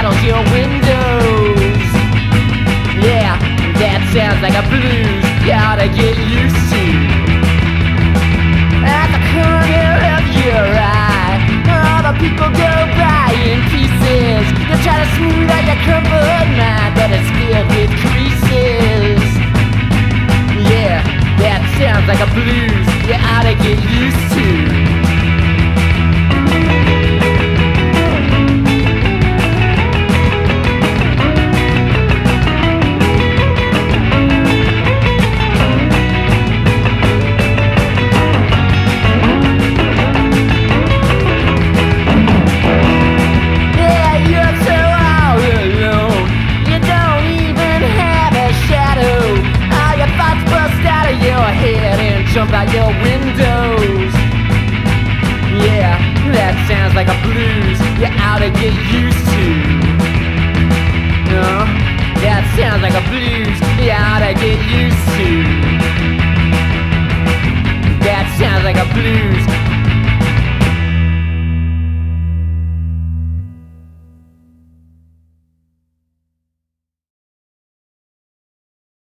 out your windows. Yeah, that sounds like a blues you ought to get used to. At the corner of your eye, all the people go by in pieces. You try to smooth out your crumpled mind, but it's filled with creases. Yeah, that sounds like a blues you ought to get used to. Jump out your windows. Yeah, that sounds like a blues you ought to get used to. No, that sounds like a blues you ought to get used to. That sounds like a blues